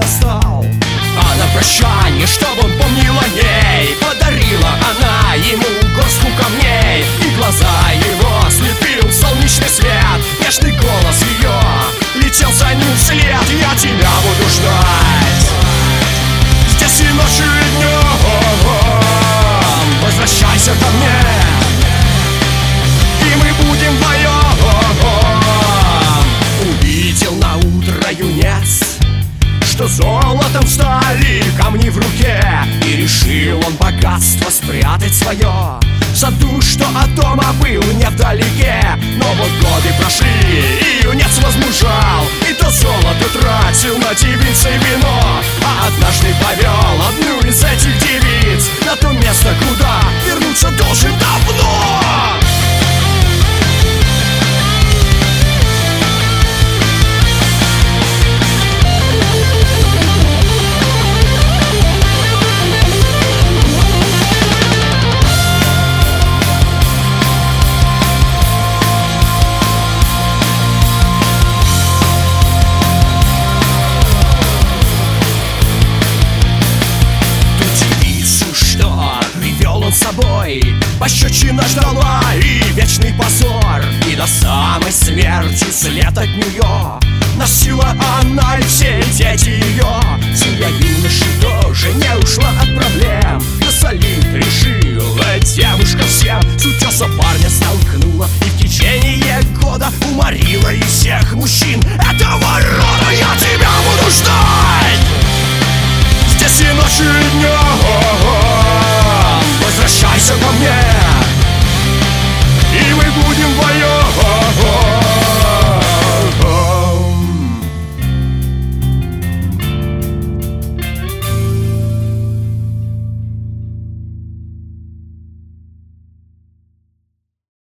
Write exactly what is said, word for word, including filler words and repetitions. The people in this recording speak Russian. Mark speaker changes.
Speaker 1: достал. А на прощание, чтоб он помнил о ней, подарила она ему горстку камней. И глаза его слепил солнечный свет, нежный голос ее летел за ним вслед. Я тебя буду ждать здесь и ночью, и днем. Возвращайся ко мне, и мы будем вдвоем. Увидел на утро юнец, что золотом стали камни в руке, и решил он богатство спрятать свое в саду, что от дома был невдалеке. Но вот годы прошли, и юнец возмужал, и то золото тратил на девиц и вино. А однажды повел одну из этих девиц на то место, куда вернуться должен давно. С собой пощечина ждала и вечный позор, и до самой смерти след от нее носила она и все дети ее. Семья юноши тоже не ушла от проблем, насолить решила девушка всем. С утеса парня столкнула и в течение года уморила и всех мужчин этого рода. Я тебя буду ждать здесь и ночью, и днем. Возвращайся ко мне,